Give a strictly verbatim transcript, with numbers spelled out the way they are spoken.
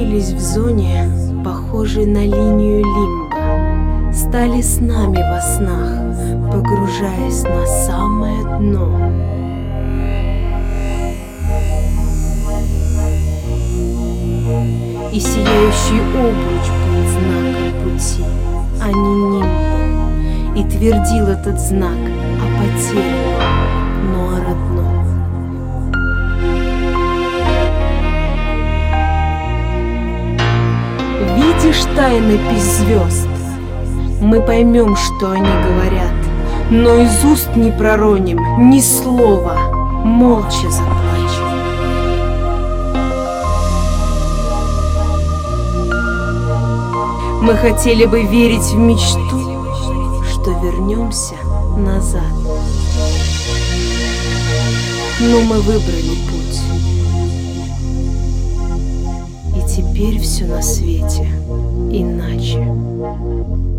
очутились в зоне, похожей на линию лимба, стали с нами во снах, погружаясь на самое дно. И сияющий обруч был знаком пути, а не нимбом, и твердил этот знак о потерянном, но о родном. Видишь тайнопись звезд? Мы поймем, что они говорят, но из уст не пророним ни слова, молча заплачем. Мы хотели бы верить в мечту, что вернемся назад. Но мы выбрали путь, и теперь все на свете иначе.